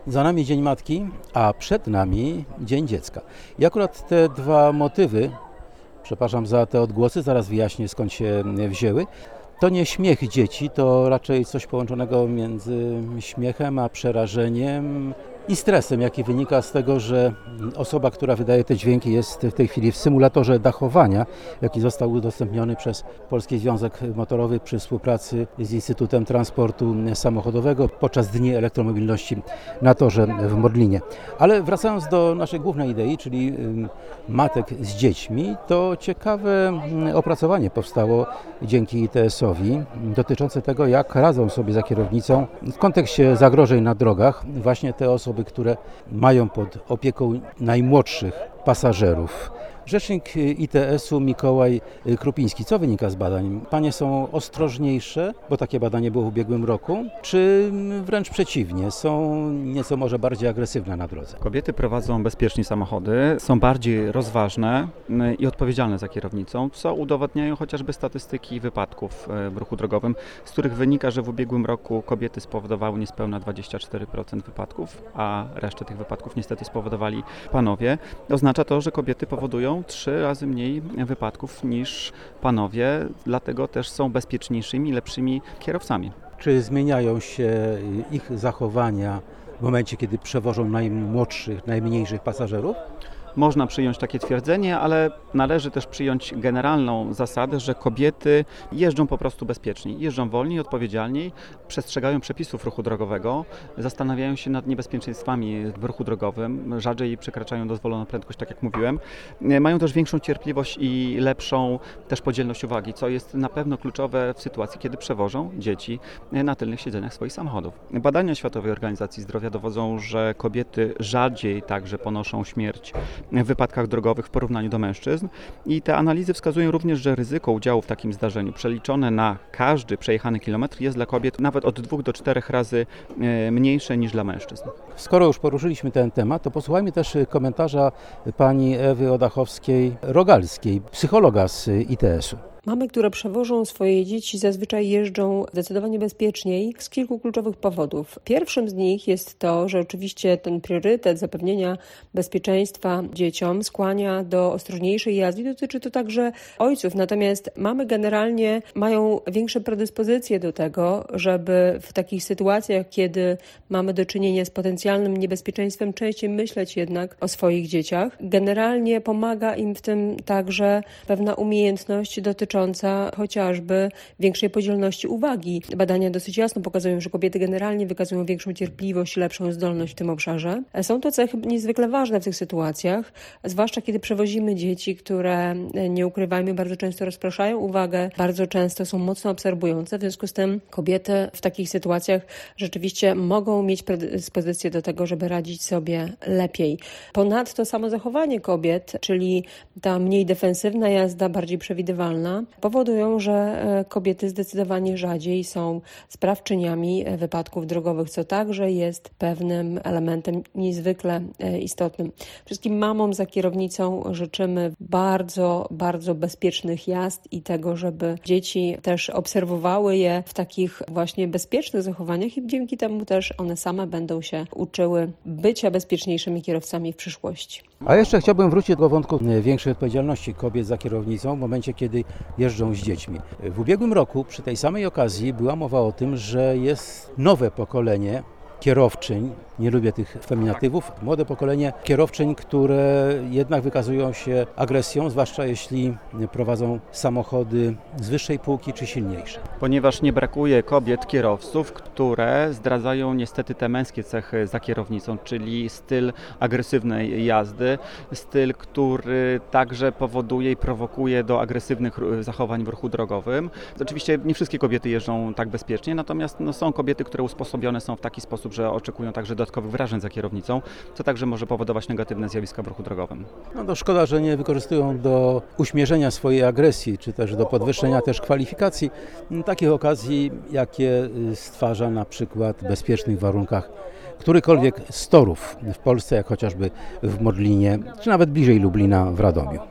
Za nami Dzień Matki, a przed nami Dzień Dziecka. I akurat te dwa motywy, przepraszam za te odgłosy, zaraz wyjaśnię skąd się wzięły. To nie śmiech dzieci, to raczej coś połączonego między śmiechem a przerażeniem i stresem, jaki wynika z tego, że osoba, która wydaje te dźwięki, jest w tej chwili w symulatorze dachowania, jaki został udostępniony przez Polski Związek Motorowy przy współpracy z Instytutem Transportu Samochodowego podczas Dni Elektromobilności na torze w Modlinie. Ale wracając do naszej głównej idei, czyli matek z dziećmi, to ciekawe opracowanie powstało dzięki ITS-owi dotyczące tego, jak radzą sobie za kierownicą w kontekście zagrożeń na drogach właśnie te osoby, które mają pod opieką najmłodszych pasażerów. Rzecznik ITS-u Mikołaj Krupiński. Co wynika z badań? Panie są ostrożniejsze, bo takie badanie było w ubiegłym roku, czy wręcz przeciwnie, są nieco może bardziej agresywne na drodze? Kobiety prowadzą bezpiecznie samochody, są bardziej rozważne i odpowiedzialne za kierownicą, co udowadniają chociażby statystyki wypadków w ruchu drogowym, z których wynika, że w ubiegłym roku kobiety spowodowały niespełna 24% wypadków, a resztę tych wypadków niestety spowodowali panowie. Oznacza to, że kobiety powodują 3 razy mniej wypadków niż panowie, dlatego też są bezpieczniejszymi, lepszymi kierowcami. Czy zmieniają się ich zachowania w momencie, kiedy przewożą najmłodszych, najmniejszych pasażerów? Można przyjąć takie twierdzenie, ale należy też przyjąć generalną zasadę, że kobiety jeżdżą po prostu bezpieczniej, jeżdżą wolniej, odpowiedzialniej, przestrzegają przepisów ruchu drogowego, zastanawiają się nad niebezpieczeństwami w ruchu drogowym, rzadziej przekraczają dozwoloną prędkość, tak jak mówiłem. Mają też większą cierpliwość i lepszą też podzielność uwagi, co jest na pewno kluczowe w sytuacji, kiedy przewożą dzieci na tylnych siedzeniach swoich samochodów. Badania Światowej Organizacji Zdrowia dowodzą, że kobiety rzadziej także ponoszą śmierć w wypadkach drogowych w porównaniu do mężczyzn i te analizy wskazują również, że ryzyko udziału w takim zdarzeniu przeliczone na każdy przejechany kilometr jest dla kobiet nawet od 2 do 4 razy mniejsze niż dla mężczyzn. Skoro już poruszyliśmy ten temat, to posłuchajmy też komentarza pani Ewy Odachowskiej-Rogalskiej, psychologa z ITS-u. Mamy, które przewożą swoje dzieci, zazwyczaj jeżdżą zdecydowanie bezpieczniej z kilku kluczowych powodów. Pierwszym z nich jest to, że oczywiście ten priorytet zapewnienia bezpieczeństwa dzieciom skłania do ostrożniejszej jazdy. Dotyczy to także ojców, natomiast mamy generalnie mają większe predyspozycje do tego, żeby w takich sytuacjach, kiedy mamy do czynienia z potencjalnym niebezpieczeństwem, częściej myśleć jednak o swoich dzieciach. Generalnie pomaga im w tym także pewna umiejętność dotycząca chociażby większej podzielności uwagi. Badania dosyć jasno pokazują, że kobiety generalnie wykazują większą cierpliwość, lepszą zdolność w tym obszarze. Są to cechy niezwykle ważne w tych sytuacjach, zwłaszcza kiedy przewozimy dzieci, które, nie ukrywajmy, bardzo często rozpraszają uwagę, bardzo często są mocno obserwujące. W związku z tym kobiety w takich sytuacjach rzeczywiście mogą mieć predyspozycję do tego, żeby radzić sobie lepiej. Ponadto samo zachowanie kobiet, czyli ta mniej defensywna jazda, bardziej przewidywalna, powodują, że kobiety zdecydowanie rzadziej są sprawczyniami wypadków drogowych, co także jest pewnym elementem niezwykle istotnym. Wszystkim mamom za kierownicą życzymy bardzo, bardzo bezpiecznych jazd i tego, żeby dzieci też obserwowały je w takich właśnie bezpiecznych zachowaniach i dzięki temu też one same będą się uczyły bycia bezpieczniejszymi kierowcami w przyszłości. A jeszcze chciałbym wrócić do wątku większej odpowiedzialności kobiet za kierownicą w momencie, kiedy jeżdżą z dziećmi. W ubiegłym roku przy tej samej okazji była mowa o tym, że jest nowe pokolenie kierowczyń, nie lubię tych feminatywów, młode pokolenie kierowczyń, które jednak wykazują się agresją, zwłaszcza jeśli prowadzą samochody z wyższej półki czy silniejsze. Ponieważ nie brakuje kobiet kierowców, które zdradzają niestety te męskie cechy za kierownicą, czyli styl agresywnej jazdy, styl, który także powoduje i prowokuje do agresywnych zachowań w ruchu drogowym. Oczywiście nie wszystkie kobiety jeżdżą tak bezpiecznie, natomiast są kobiety, które usposobione są w taki sposób, że oczekują także dodatkowych wrażeń za kierownicą, co także może powodować negatywne zjawiska w ruchu drogowym. No to szkoda, że nie wykorzystują do uśmierzenia swojej agresji, czy też do podwyższenia też kwalifikacji takich okazji, jakie stwarza na przykład w bezpiecznych warunkach którykolwiek z torów w Polsce, jak chociażby w Modlinie, czy nawet bliżej Lublina w Radomiu.